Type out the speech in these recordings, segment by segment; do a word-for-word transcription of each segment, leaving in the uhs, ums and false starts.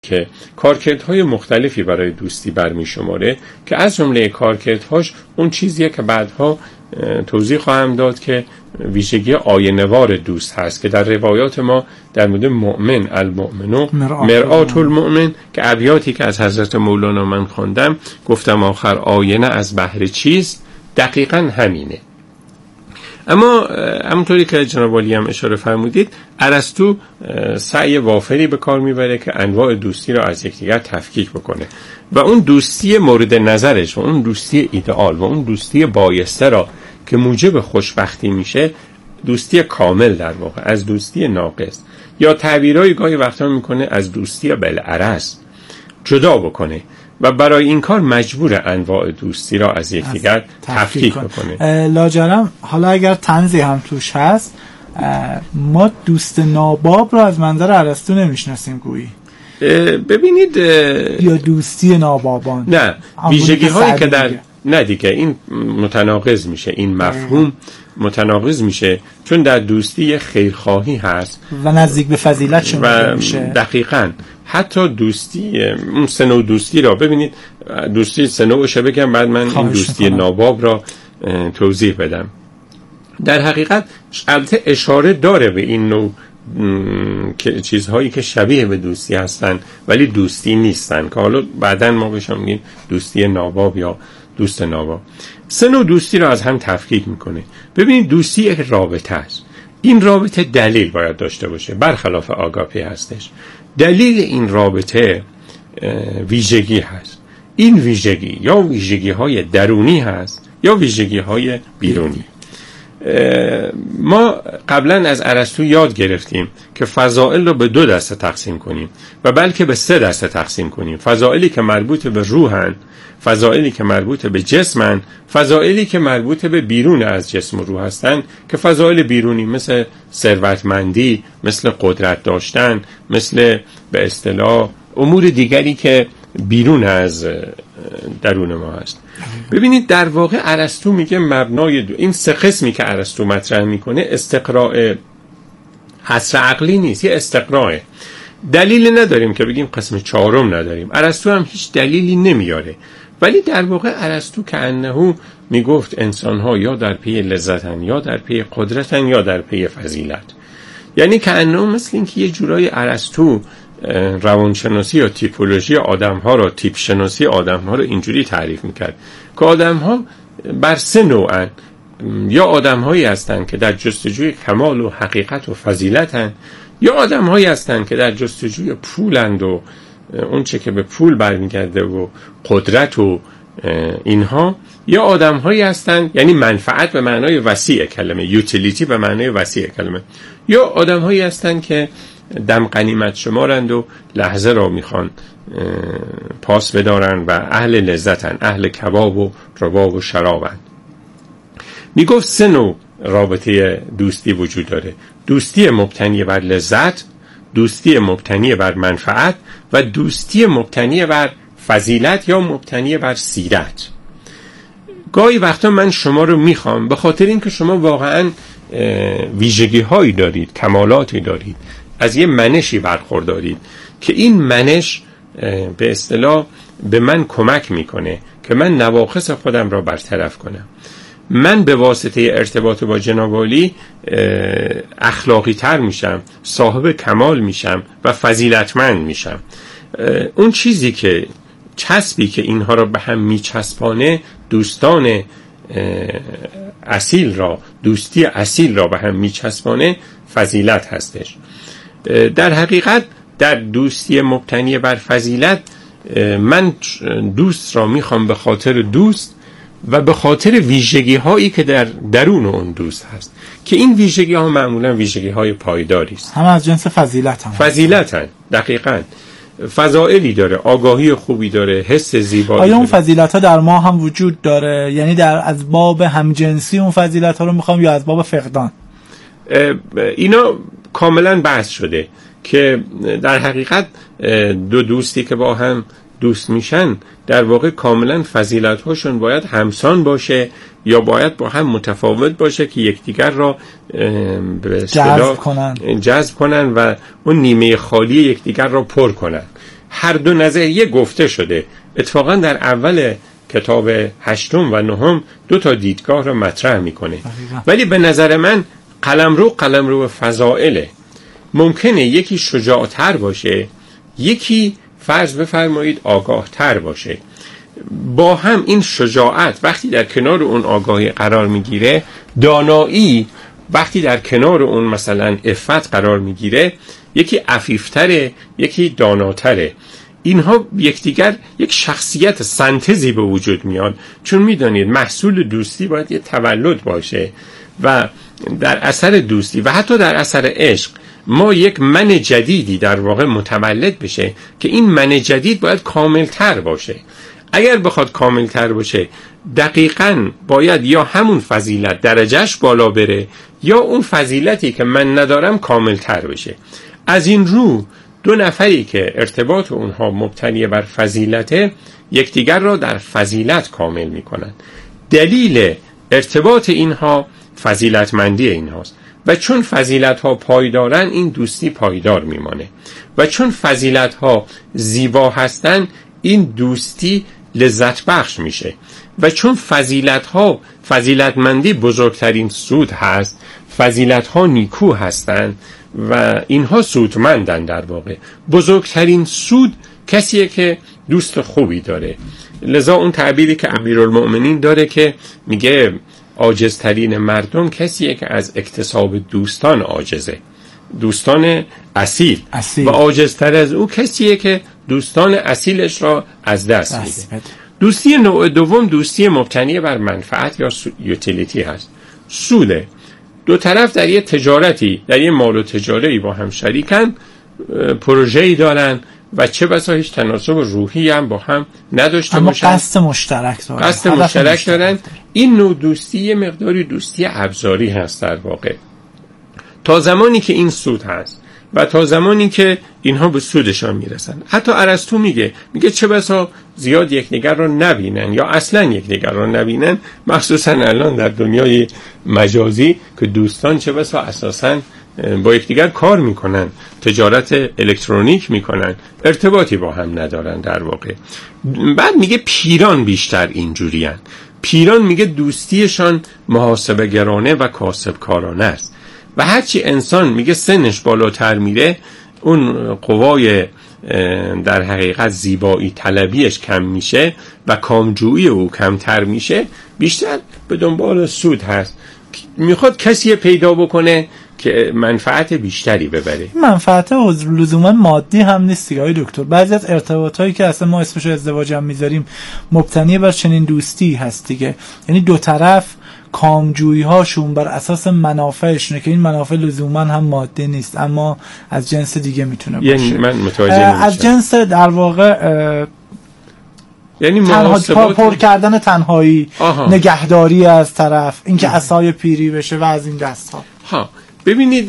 که کارکردهای مختلفی برای دوستی برمی شماره که از جمله کارکردهاش اون چیزیه که بعدها توضیح خواهم داد که ویژگی آینه‌وار دوست هست که در روایات ما در مورد مؤمن المؤمنو مرآت المؤمن که ابیاتی که از حضرت مولانا من خواندم گفتم آخر آینه از بهر چیست، دقیقاً همینه. اما همونطوری که جناب عالی هم اشاره فرمودید، ارسطو سعی وافری به کار میبره که انواع دوستی را از یکدیگر تفکیک بکنه و اون دوستی مورد نظرش و اون دوستی ایدئال و اون دوستی بایسته را که موجب خوشبختی میشه دوستی کامل در واقع از دوستی ناقص یا تعبیرای گاهی وقتا میکنه از دوستی بالعرض جدا بکنه و برای این کار مجبور انواع دوستی را از یکدیگر تفکیک بکنه. لاجرم حالا اگر طنزی هم توش هست، ما دوست ناباب را از منظر ارسطو نمیشناسیم گویی. ببینید یا دوستی نابابان، نه ویژگی هایی که در نه دیگه این متناقض میشه، این مفهوم متناقض میشه چون در دوستی یه خیرخواهی هست و نزدیک به فضیلت شما میشه. دقیقاً حتی دوستی اون سنو دوستی را ببینید، دوستی سنوشه بگم بعد من این دوستی کنم. ناباب را توضیح بدم. در حقیقت البته اشاره داره به این نوع که چیزهایی که شبیه به دوستی هستن ولی دوستی نیستن که حالا بعداً ما بهشون میگیم دوستی ناباب یا دوست ناباب. سنو دوستی را از هم تفکیک میکنه. ببینید دوستی یک رابطه است. این رابطه دلیل باید داشته باشه، برخلاف آگاپی هستش. دلیل این رابطه ویژگی هست. این ویژگی یا ویژگی های درونی هست یا ویژگی های بیرونی. ما قبلا از ارسطو یاد گرفتیم که فضائل رو به دو دسته تقسیم کنیم و بلکه به سه دسته تقسیم کنیم. فضائلی که مربوط به روحن، فضائلی که مربوط به جسمن، فضائلی که مربوط به بیرون از جسم و روح هستن که فضائل بیرونی مثل ثروتمندی، مثل قدرت داشتن، مثل به اصطلاح امور دیگری که بیرون از درون ما هست. ببینید در واقع ارسطو میگه مبنای دو این سه قسمی که ارسطو مطرح میکنه استقراء حصر عقلی نیست، یه استقراء. دلیلی نداریم که بگیم قسم چهارم نداریم. ارسطو هم هیچ دلیلی نمیاره، ولی در واقع ارسطو که انه میگفت انسان‌ها یا در پی لذتن یا در پی قدرتن یا در پی فضیلت. یعنی که انه مثل این که یه جورای ارسطو روانشناسی یا تیپولوژی آدم‌ها را، تیپ شناسی آدم‌ها را اینجوری تعریف میکرد که آدم‌ها بر سه نوعن. یا آدم‌هایی هستند که در جستجوی کمال و حقیقت و فضیلتن، یا آدم‌هایی هستند که در جستجوی پولند و اون چه که به پول برمیگرده و قدرت و اینها، یا آدم‌هایی هستند یعنی منفعت به معنای وسیع کلمه، یوتیلیتی به معنای وسیع کلمه، یا آدم‌هایی هستند که دم غنیمت شمارند و لحظه را میخوان پاس بدارن و اهل لذتن، اهل کباب و رباب و شرابن. میگفت سه نوع رابطه دوستی وجود داره: دوستی مبتنی بر لذت، دوستی مبتنی بر منفعت و دوستی مبتنی بر فضیلت یا مبتنی بر سیرت. گاهی وقتا من شما رو میخوام به خاطر اینکه شما واقعا ویژگی هایی دارید، کمالاتی دارید، از یه منشی برخوردارید که این منش به اصطلاح به من کمک میکنه که من نواقص خودم را برطرف کنم. من به واسطه ارتباط با جناب عالی اخلاقی تر میشم، صاحب کمال میشم و فضیلتمند میشم. اون چیزی که چسبی که اینها را به هم میچسبانه، دوستان اصیل را، دوستی اصیل را به هم میچسبانه فضیلت هستش. در حقیقت در دوستی مبتنی بر فضیلت من دوست را میخوام به خاطر دوست و به خاطر ویژگی هایی که در درون اون دوست هست که این ویژگی ها معمولا ویژگی های پایداری است، هم از جنس فضیلت هم فضیلت هم. دقیقاً فضائلی داره، آگاهی خوبی داره، حس زیبایی. آیا اون فضیلت ها در ما هم وجود داره؟ یعنی در از باب همجنسی اون فضیلت ها رو میخوام یا از باب فقدان؟ اینا کاملا بحث شده که در حقیقت دو دوستی که با هم دوست میشن در واقع کاملا فضیلت هاشون باید همسان باشه یا باید با هم متفاوت باشه که یکدیگر را به اصطلاح جذب کنن جذب کنن و اون نیمه خالی یکدیگر را پر کنن. هر دو نظریه گفته شده. اتفاقا در اول کتاب هشتم و نهم دو تا دیدگاه رو مطرح میکنه. ولی به نظر من قلمرو قلمرو فضائله. ممکنه یکی شجاعتر باشه، یکی فرض بفرمایید آگاه تر باشه. با هم این شجاعت وقتی در کنار اون آگاهی قرار میگیره، دانایی وقتی در کنار اون مثلا عفت قرار میگیره، یکی عفیفتره، یکی داناتره. اینها یکدیگر یک شخصیت سنتزی به وجود میاد. چون میدانید محصول دوستی باید یه تولد باشه و در اثر دوستی و حتی در اثر عشق ما یک من جدیدی در واقع متولد بشه که این من جدید باید کاملتر باشه. اگر بخواد کاملتر باشه دقیقاً باید یا همون فضیلت درجهش بالا بره یا اون فضیلتی که من ندارم کاملتر بشه. از این رو دو نفری که ارتباط اونها مبتنی بر فضیلته یکدیگر را در فضیلت کامل میکنن. دلیل ارتباط اینها فضیلتمندی اینهاست و چون فضیلت ها پایدارن این دوستی پایدار میمانه و چون فضیلت ها زیبا هستن این دوستی لذت بخش میشه و چون فضیلت ها فضیلتمندی بزرگترین سود هست، فضیلت ها نیکو هستن و اینها سودمندن. در واقع بزرگترین سود کسیه که دوست خوبی داره. لذا اون تعبیری که امیرالمؤمنین داره که میگه عاجزترین مردم کسیه که از اکتساب دوستان عاجزه، دوستان اصیل, اصیل. و عاجزتر از او کسیه که دوستان اصیلش را از دست میده. دوستی نوع دوم دوستی مبتنی بر منفعت یا یوتیلیتی هست. سوده. دو طرف در یه تجارتی، در یه مال و تجاری با هم شریکن، پروژه‌ای دارن و چه بسا هیچ تناسب روحی هم با هم نداشته اما باشن، قصد مشترک دارن قصد مشترک دارن. این نوع دوستی یه مقداری دوستی ابزاری هست در واقع. تا زمانی که این سود هست و تا زمانی که اینها به سودشان میرسن. حتی ارسطو میگه میگه چه بسا زیاد یکدیگر رو نبینن یا اصلا یکدیگر رو نبینن، مخصوصا الان در دنیای مجازی که دوستان چه بسا اساسا با یکدیگر کار میکنن، تجارت الکترونیک میکنن، ارتباطی با هم ندارن در واقع. بعد میگه پیران بیشتر اینجورین. پیران میگه دوستیشان محاسبه گرانه و کاسب کارانه است و هرچی انسان میگه سنش بالاتر میره اون قوای در حقیقت زیبایی طلبیش کم میشه و کامجویی او کمتر میشه، بیشتر به دنبال سود هست. میخواد کسی پیدا بکنه که منفعت بیشتری ببره. منفعت لزوما مادی هم نیست دیگه آقای دکتر. بعضی از ارتباطایی که اصلا ما اسمش ازدواج هم میذاریم مبتنی بر چنین دوستی هست دیگه. یعنی دو طرف کامجویی هاشون بر اساس منافعشونه که این منافع لزوما هم مادی نیست اما از جنس دیگه میتونه باشه. یعنی من متوجه نمیشم. از جنس در واقع یعنی محاسبات پر کردن تنهایی، آها. نگهداری از طرف، اینکه عصای پیری بشه و از این دست ها. ها ببینید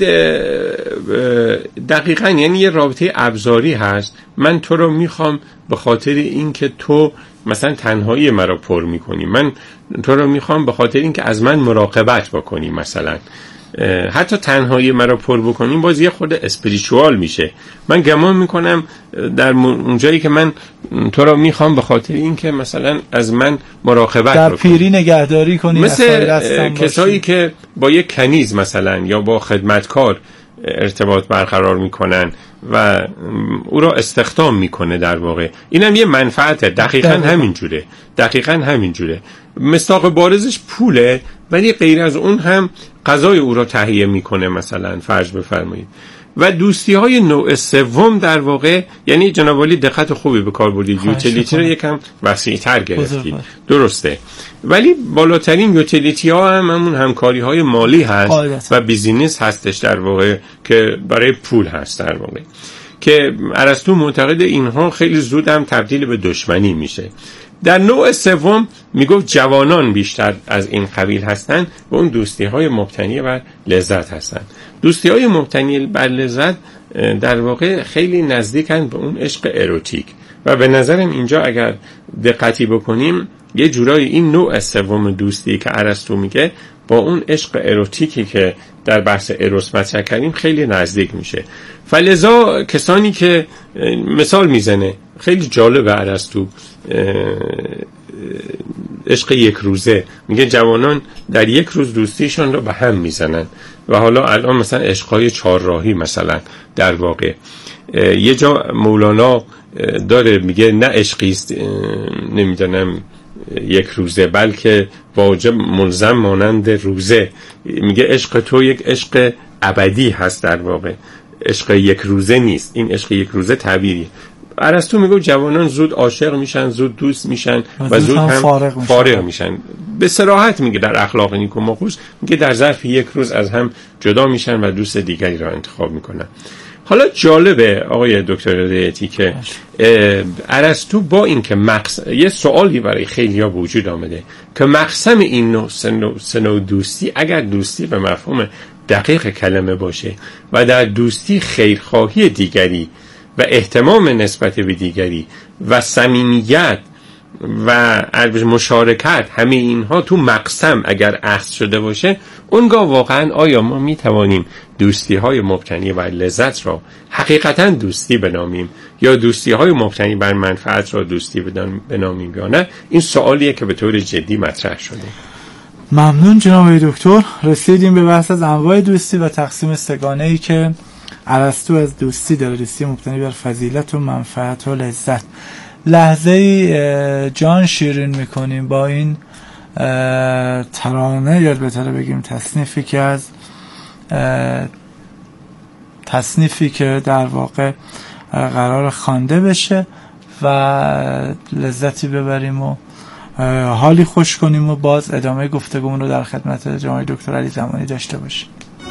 دقیقاً یعنی یه رابطه ابزاری هست. من تو رو میخوام به خاطر اینکه تو مثلا تنهایی مرا پر میکنی، من تو رو میخوام به خاطر اینکه از من مراقبت بکنی، مثلا حتی تنهایی مرا پر بکنیم باز یه خود اسپریچوال میشه. من گمان میکنم در اونجایی که من تو رو میخوام به خاطر اینکه مثلا از من مراقبت در بکنی، پیری نگهداری کنی، مثل کسایی که با یک کنیز مثلا یا با خدمتکار ارتباط برقرار میکنن و او را استخدام میکنه در واقع. اینم یه منفعته. دقیقاً همین جوره. دقیقاً همین جوره. مصداق بارزش پوله ولی غیر از اون هم غذای او را تهیه میکنه مثلا، فرض بفرمایید. و دوستی های نوع سوم در واقع یعنی جناب عالی دقت خوبی به کار بردید، یوتیلیتی رو یکم وسیع‌تر گرفتید، درسته. ولی بالاترین یوتیلیتی ها هم همون همکاری های مالی هست و بیزینس هستش در واقع که برای پول هست در واقع، که ارسطو معتقد اینها خیلی زود هم تبدیل به دشمنی میشه. در نوع سوم میگفت جوانان بیشتر از این قبیل هستن و اون دوستی های مبتنی بر لذت هستن. دوستی های مبتنی بر لذت در واقع خیلی نزدیکن به اون عشق اروتیک و به نظرم اینجا اگر دقتی بکنیم یه جورایی این نوع سوم دوستی که ارسطو میگه با اون عشق اروتیکی که در بحث اروس مطرح کردیم خیلی نزدیک میشه. فلذا کسانی که مثال میزنه خیلی جالبه ارسطو عشق یک روزه، میگه جوانان در یک روز دوستیشان رو به هم میزنن و حالا الان مثلا عشقای چهارراهی مثلا در واقع یه جا مولانا داره میگه نه عشقیست نمیدونم یک روزه بلکه واجب ملزم مانند روزه، میگه عشق تو یک عشق ابدی هست، در واقع عشق یک روزه نیست. این عشق یک روزه تعبیری. ارسطو میگه جوانان زود عاشق میشن، زود دوست میشن و زود هم فارغ میشن, فارغ میشن. به صراحت میگه در اخلاق نیکوماخوس میگه در ظرف یک روز از هم جدا میشن و دوست دیگری را انتخاب میکنن. حالا جالبه آقای دکتر هدایتی که ارسطو با این که مقص... یه سوالی برای خیلیا وجود آمده که مقسم این نوع سنو دوستی اگر دوستی به مفهوم دقیق کلمه باشه و در دوستی خیرخواهی دیگری و احتمام نسبت به دیگری و صمیمیت و مشارکت، همه اینها تو مقسم اگر اخذ شده باشه، اونگاه واقعا آیا ما میتوانیم دوستی های مبتنی بر لذت را حقیقتا دوستی بنامیم یا دوستی های مبتنی بر منفعت را دوستی بنامیم یا نه؟ این سوالیه که به طور جدی مطرح شده. ممنون جناب دکتر. رسیدیم به بحث از انواع دوستی و تقسیم سگانه ای که ارسطو از دوستی داره، دوستی مبتنی بر فضیلت و منفعت و لذت. لحظه جان شیرین میکنیم با این ترانه، یا بهتره بگیم تصنیفی که از تصنیفی که در واقع قرار خوانده بشه و لذتی ببریم و حالی خوش کنیم و باز ادامه گفتگومون رو در خدمت جناب دکتر علی زمانی داشته باشیم.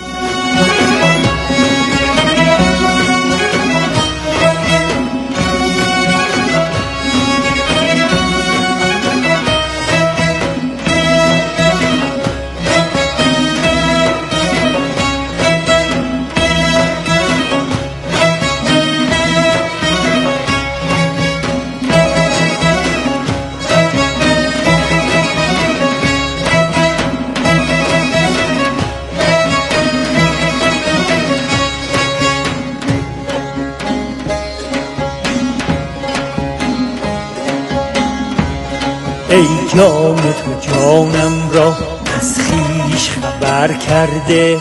ای جان تو جانم را از خویش خبر کرده،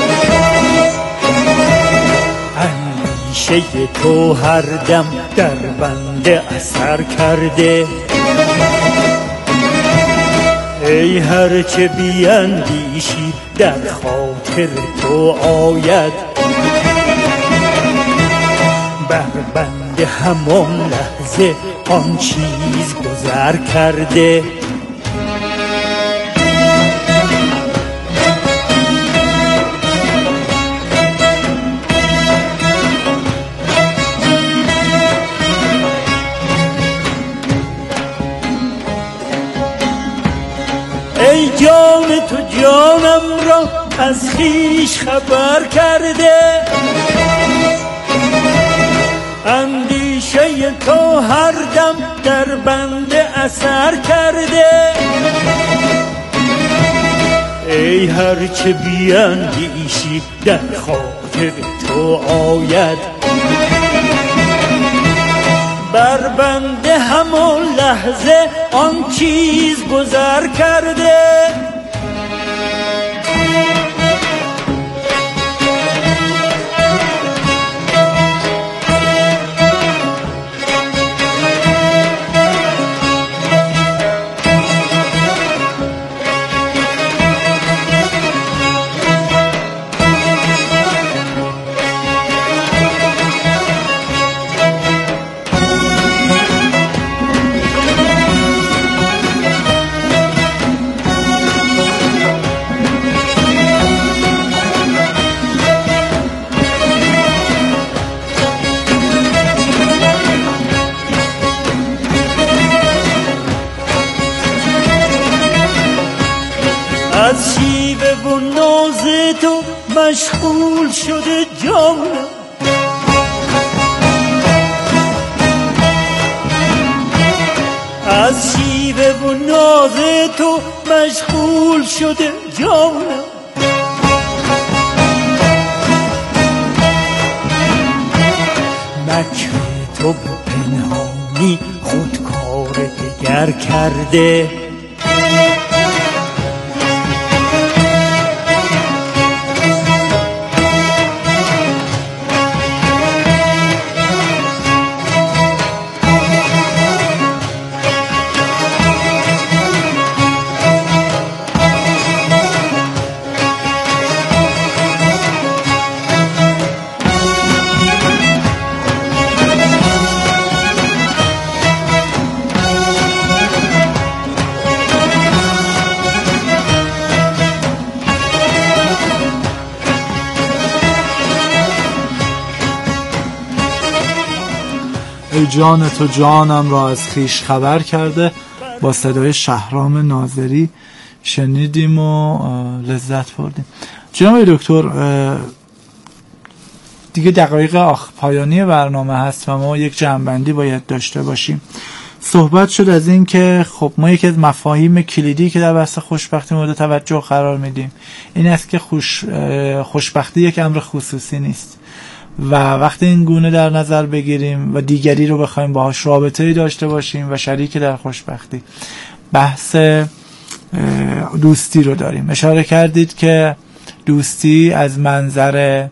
اندیشه تو هر دم در بنده اثر کرده. ای هر چه بیندیشی در خاطر تو آید، بر بنده همان لحظه آن چیز گذر کرده. ای جان تو جانم را از خویش خبر کرده، اندیشه تو هر دم در بنده اثر کرده. ای هر چه بیندیشی در خاطر تو آید، بر بنده همون لحظه آن چیز گذر کرده. از شیوه و ناز تو مشغول شده جانم، از شیوه و ناز تو مشغول شده جانم. مکر تو به پنهانی خود کار دگر کرده. ای جان تو جانم را از خیش خبر کرده، با صدای شهرام ناظری شنیدیم و لذت بردیم. جناب دکتر، دیگه دقایق آخ پایانی برنامه هست و ما یک جمع‌بندی باید داشته باشیم. صحبت شد از این که خب ما یکی از مفاهیم کلیدی که در بحث خوشبختی مورد توجه قرار میدیم این است که خوش خوشبختی یک امر خصوصی نیست و وقتی این گونه در نظر بگیریم و دیگری رو بخوایم باهاش رابطه‌ای داشته باشیم و شریک در خوشبختی، بحث دوستی رو داریم. اشاره کردید که دوستی از منظر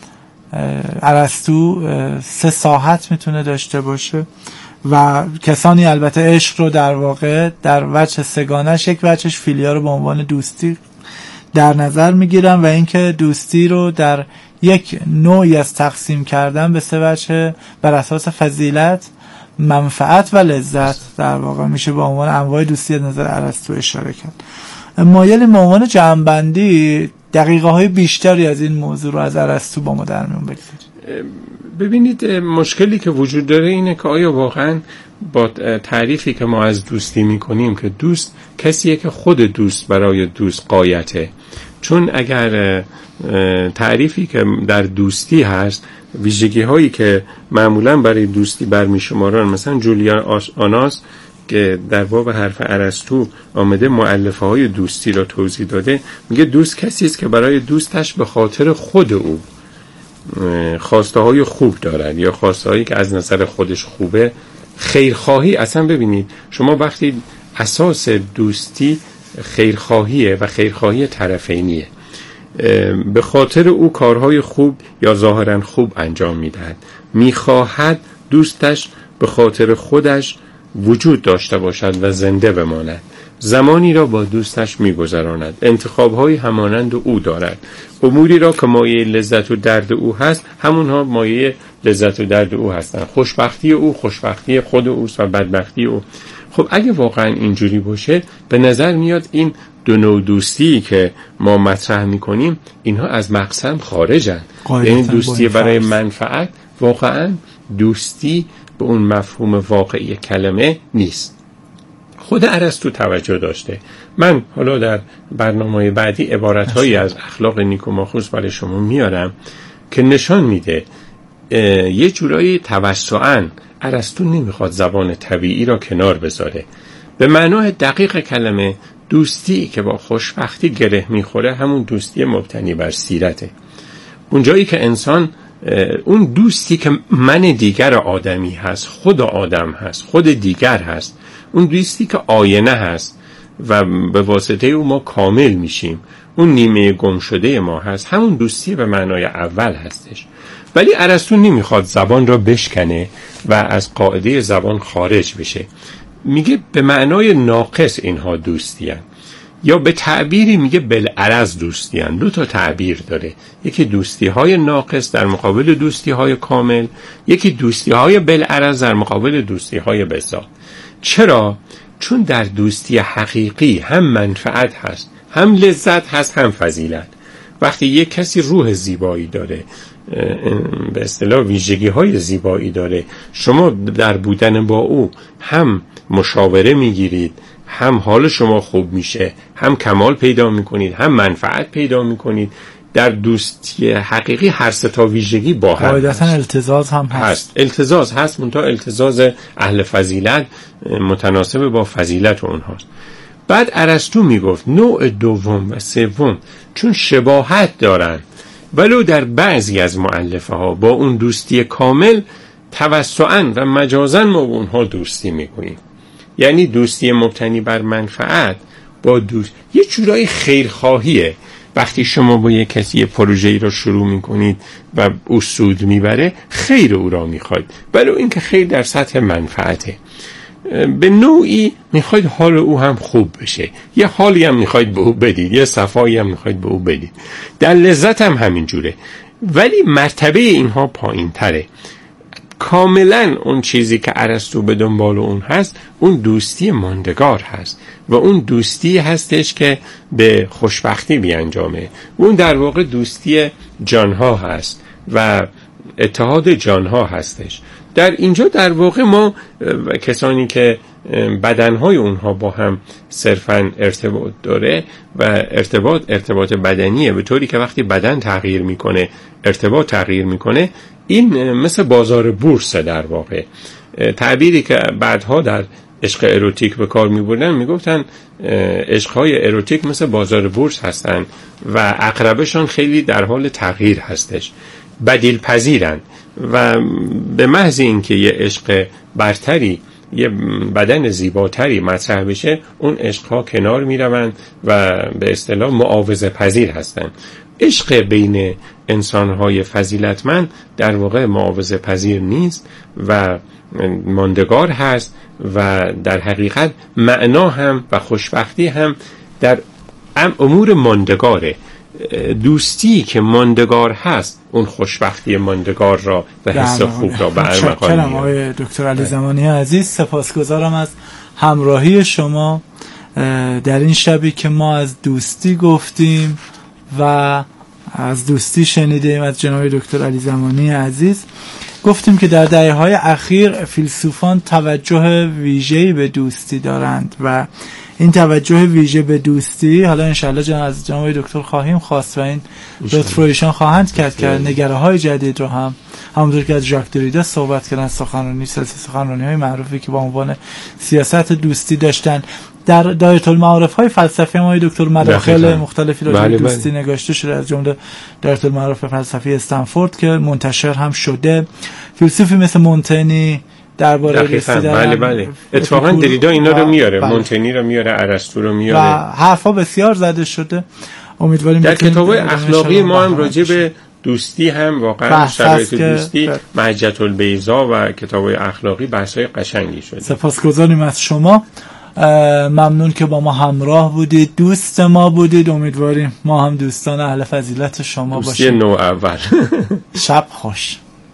ارسطو سه ساحت میتونه داشته باشه و کسانی البته عشق رو در واقع در وجه سگانش، یک وجهش فیلیا رو به عنوان دوستی در نظر میگیرن و اینکه دوستی رو در یک نوعی از تقسیم کردن به سه وجه بر اساس فضیلت، منفعت و لذت در واقع میشه به عنوان انواع دوستی از نظر ارسطو اشاره کرد. مایل به عنوان جمع‌بندی دقیقه های بیشتری از این موضوع رو از ارسطو با ما در میون بگذارید. ببینید، مشکلی که وجود داره اینه که آیا واقعا با تعریفی که ما از دوستی میکنیم که دوست کسیه که خود دوست برای دوست غایته، چون اگر تعریفی که در دوستی هست ویژگی هایی که معمولا برای دوستی برمیشمارن، مثلا جولیان آناس که در باب حرف ارسطو آمده مؤلفه های دوستی را توضیح داده، میگه دوست کسی است که برای دوستش به خاطر خود او خواسته های خوب دارد یا خواسته هایی که از نظر خودش خوبه. خیرخواهی، اصلا ببینید شما وقتی اساس دوستی خیرخواهیه و خیرخواهی طرفینیه، به خاطر او کارهای خوب یا ظاهرا خوب انجام میدهد، میخواهد دوستش به خاطر خودش وجود داشته باشد و زنده بماند، زمانی را با دوستش میگذراند، انتخاب‌های همانند او دارد، اموری را که مایه لذت و درد او هست همونها مایه لذت و درد او هستند، خوشبختی او خوشبختی خود اوست و بدبختی او. خب اگه واقعا اینجوری باشه به نظر میاد این دو نوع دوستی که ما مطرح میکنیم اینها از مقسم خارجن. یعنی دوستی برای منفعت واقعا دوستی به اون مفهوم واقعی کلمه نیست. خود ارسطو توجه داشته. من حالا در برنامه بعدی عبارتهایی از اخلاق نیکوماخوس برای شما میارم که نشان میده یه جورایی توسعاً ارسطو نمیخواد زبان طبیعی را کنار بذاره. به معنای دقیق کلمه دوستی که با خوشبختی گره میخوره همون دوستی مبتنی بر سیرته. اونجایی که انسان اون دوستی که من دیگر آدمی هست، خود آدم هست، خود دیگر هست، اون دوستی که آینه هست و به واسطه او ما کامل میشیم، اون نیمه گم شده ما هست، همون دوستی به معنای اول هستش. ولی ارسطو نمیخواد زبان را بشکنه و از قاعده زبان خارج بشه. میگه به معنای ناقص اینها دوستی هست، یا به تعبیری میگه بالعرض دوستی هست. دو تا تعبیر داره، یکی دوستی های ناقص در مقابل دوستی های کامل، یکی دوستی های بالعرض در مقابل دوستی های بالذات. چرا؟ چون در دوستی حقیقی هم منفعت هست، هم لذت هست، هم فضیلت. وقتی یک کسی روح زیبایی داره، به اصطلاح ویژگی های زیبایی داره، شما در بودن با او هم مشاوره میگیرید، هم حال شما خوب میشه، هم کمال پیدا میکنید، هم منفعت پیدا میکنید. در دوستی حقیقی هر سه تا ویژگی با هم قاعدتاً التزاز هم هست. هست التزاز هست منتها التزاز اهل فضیلت متناسب با فضیلت اونهاست. بعد ارسطو میگفت نوع دوم و سوم چون شباهت دارن ولو در بعضی از مؤلفه ها با اون دوستی کامل، توسعاً و مجازاً ما با اونها دوستی میکنیم. یعنی دوستی مبتنی بر منفعت با دوست یه جورای خیرخواهیه. وقتی شما با یک کسی پروژه‌ای رو شروع میکنید و او سود میبره، خیر او را میخواید، ولی اینکه خیر در سطح منفعته. به نوعی میخواید حال او هم خوب بشه، یه حالی هم میخواید به او بدید، یه صفایی هم میخواید به او بدید. در لذت هم همین جوره، ولی مرتبه اینها پایین تره. کاملا اون چیزی که ارسطو به دنبال اون هست، اون دوستی ماندگار هست و اون دوستی هستش که به خوشبختی بیانجامه. اون در واقع دوستی جانها هست و اتحاد جانها هستش. در اینجا در واقع ما کسانی که بدنهای اونها با هم صرفاً ارتباط داره و ارتباط ارتباط بدنیه، به طوری که وقتی بدن تغییر میکنه ارتباط تغییر میکنه. این مثل بازار بورس در واقع. تعبیری که بعدها در عشق اروتیک به کار میبردن، میگفتن عشقهای اروتیک مثل بازار بورس هستن و عقربشان خیلی در حال تغییر هستش، بدیل پذیرن و به محض اینکه یه عشق برتری، یه بدن زیباتری مطرح بشه، اون عشقها کنار میروند و به اصطلاح معاوضه پذیر هستن. عشق بین انسانهای فضیلتمند در واقع معاوضه پذیر نیست و ماندگار هست و در حقیقت معنا هم و خوشبختی هم در امور ماندگاره. دوستی که ماندگار هست اون خوشبختی ماندگار را و حس خوب را به ارمغان میاره. آقای دکتر علی زمانی عزیز، سپاسگزارم از همراهی شما در این شبی که ما از دوستی گفتیم و از دوستی شنیدیم از جناب دکتر علی زمانی عزیز. گفتیم که در دهه‌های اخیر فیلسوفان توجه ویژه‌ای به دوستی دارند و این توجه ویژه به دوستی حالا انشالله جناب از جناب دکتر خواهیم خواست و این لطف رو ایشان خواهند کرد که نگره‌های جدید رو هم همونطور که از ژاک دریدا صحبت کردن، سخنرانی سلسله سخنرانی‌های معروفی که با عنوان سیاست دوستی داشتن، در دایره المعارف‌های فلسفی ما دکتر مداخل مختلفی راجع به دوستی نگاشته شده، از جمله دایره المعارف فلسفی استنفورد که منتشر هم شده. فیلسوفی مثل مونتنی درباره دوستی بله بله اتفاقا دریدا اینا رو میاره، بله. مونتنی رو میاره، ارسطو رو میاره و حرفا بسیار زده شده. امیدواریم در کتاب‌های اخلاقی ما هم راجع به دوستی هم واقعا شرایط دوستی، محجة البیضا و کتاب‌های اخلاقی بحث‌های قشنگی شده. سپاسگزاریم از شما، ممنون که با ما همراه بودید، دوست ما بودید. امیدواریم ما هم دوستان اهل فضیلت شما باشیم. دوستی نوع اول. شب خوش.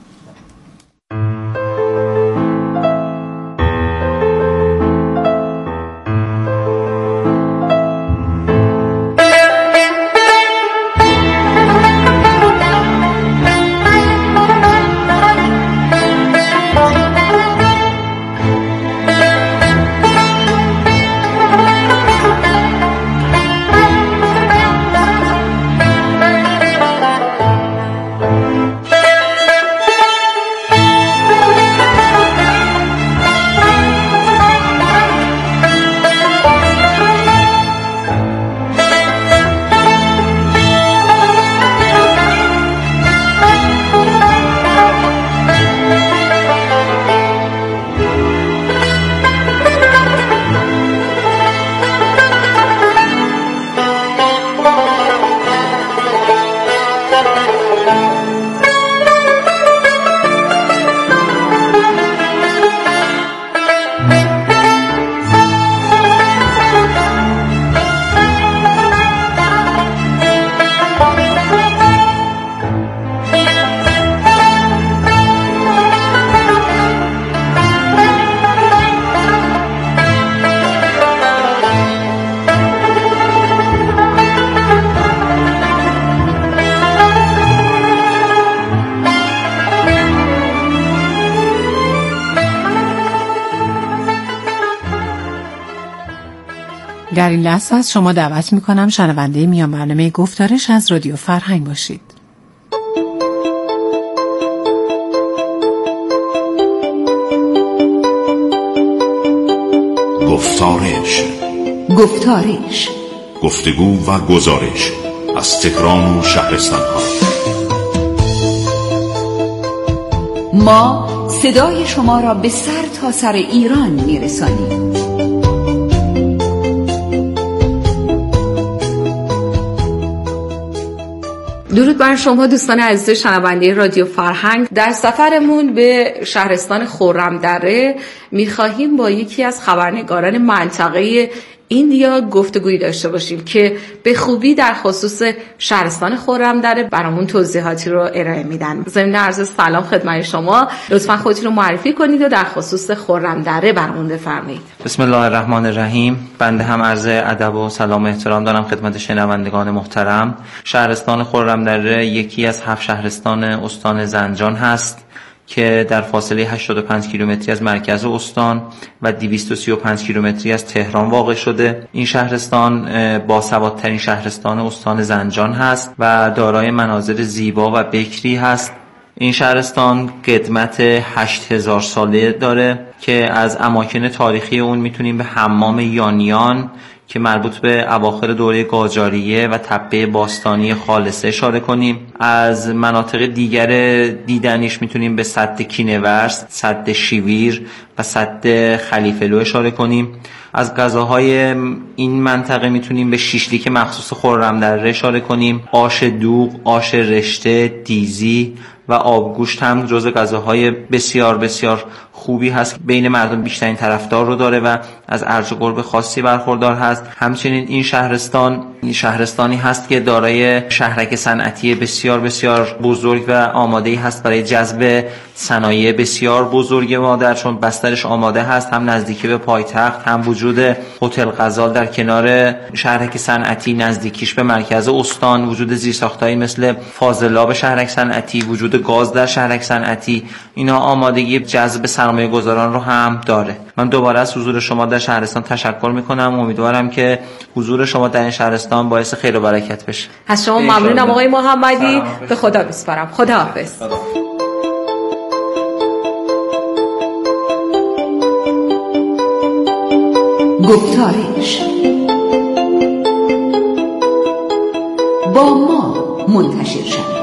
در این لحظه از شما دعوت میکنم شنونده میان برنامه گفتارش از رادیو فرهنگ باشید. گفتارش گفتارش گفتگو و گزارش از تهران و شهرستان ها. ما ما صدای شما را به سر تا سر ایران می‌رسانیم. درود بر شما دوستان عزیز شنونده رادیو فرهنگ. در سفرمون به شهرستان خرمدره می‌خواهیم با یکی از خبرنگاران منطقه ایندیا گفتگویی داشته باشیم که به خوبی در خصوص شهرستان خرمدره برامون توضیحاتی رو ارائه میدن. ضمن عرض سلام خدمت شما، لطفاً خودتون رو معرفی کنید و در خصوص خرمدره برامون بفرمایید. بسم الله الرحمن الرحیم. بنده هم عرض ادب و سلام و احترام دارم خدمت شنوندگان محترم. شهرستان خرمدره یکی از هفت شهرستان استان زنجان هست که در فاصله هشتاد و پنج کیلومتری از مرکز استان و دویست و سی و پنج کیلومتری از تهران واقع شده. این شهرستان باسوادترین شهرستان استان زنجان هست و دارای مناظر زیبا و بکری هست. این شهرستان قدمت هشت هزار ساله داره که از اماکن تاریخی اون میتونیم به حمام یانیان که مربوط به اواخر دوره قاجاریه و تپه باستانی خالصه اشاره کنیم. از مناطق دیگر دیدنیش میتونیم به سد کینه‌ورس، سد شیویر و سد خلیفه‌لو اشاره کنیم. از غذاهای این منطقه میتونیم به شیشلیک مخصوص خرمدره اشاره کنیم. آش دوغ، آش رشته، دیزی و آبگوشت هم جزو غذاهای بسیار بسیار خوبی هست، بین مردم بیشترین طرفدار رو داره و از ارج و قرب خاصی برخوردار هست. همچنین این شهرستان این شهرستانی هست که دارای شهرک صنعتی بسیار بسیار بزرگ و آماده‌ای هست برای جذب صنایع بسیار بزرگ ما، در چون بسترش آماده هست، هم نزدیکی به پایتخت، هم وجود هتل غزال در کنار شهرک صنعتی، نزدیکیش به مرکز استان، وجود زیرساختایی مثل فاضلاب شهرک صنعتی، وجود گاز در شهرک صنعتی، اینا آمادگی جذب سرمایه گذاران رو هم داره. من دوباره از حضور شما در شهرستان تشکر میکنم. امیدوارم که حضور شما در این شهرستان باعث خیر و برکت بشه. از شما ممنونم آقای محمدی. به خدا بسپارم. خدا حافظ. گفتارش با ما منتشر شد.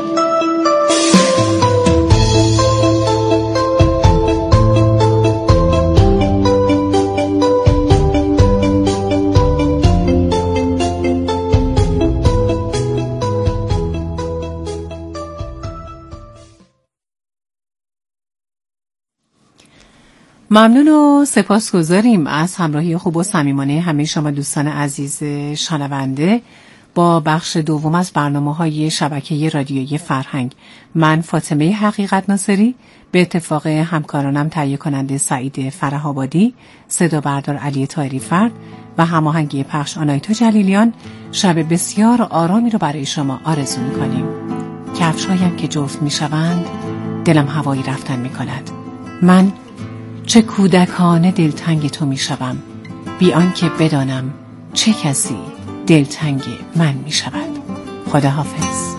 ممنون و سپاسگزاریم از همراهی خوب و صمیمانه همه شما دوستان عزیز شنونده با بخش دوم از برنامه‌های شبکه رادیویی فرهنگ. من فاطمه حقیقت ناصری به اتفاق همکارانم تهیه کننده سعید فره‌آبادی، صدا بردار علی طاهری فرد و هماهنگی پخش آنایتا جلیلیان شب بسیار آرامی رو برای شما آرزو می‌کنیم. کفش‌هایم که جفت می‌شوند دلم هوایی رفتن می‌کند. من چه کودکانه دلتنگ تو می شوم بی آنکه بدانم چه کسی دلتنگ من می شود. خدا حافظ.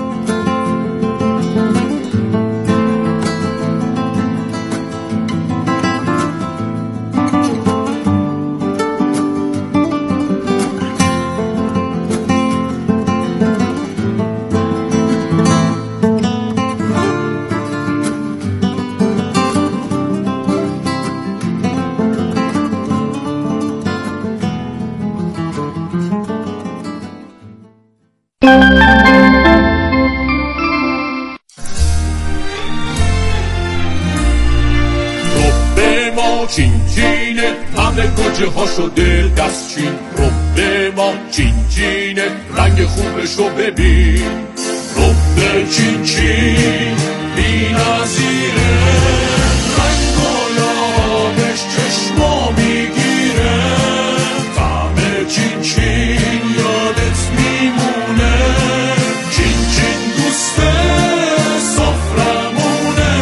چین چینه همه گوجه ها شده دستچین، رو به ما چین چینه رنگ خوبش رو ببین، رو به چین چین بی نظیره، رنگ و لابش چشما میگیره، طعم چین چین یادت میمونه، چین چین دوست سفرمونه.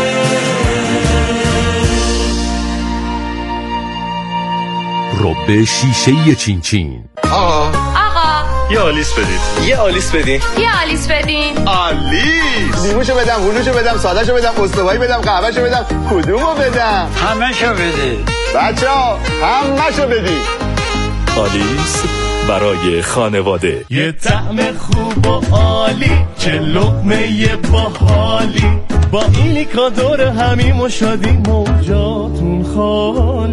رب شیشه چین چین. آقا آقا یه آلیس بدین. یه آلیس بدین. یه آلیس بدین. آلیس. لیموشو بدم، هلوشو بدم، سادهشو بدم، استوایی بدم، قهوهشو بدم، کدومو بدم؟ همه‌شو بده. بچه‌ها همه‌شو بدین. آلیس برای خانواده. یه طعم خوب و عالی، چه لقمه باحالی، با اینی که دور همیم و شدیم موجاتون خال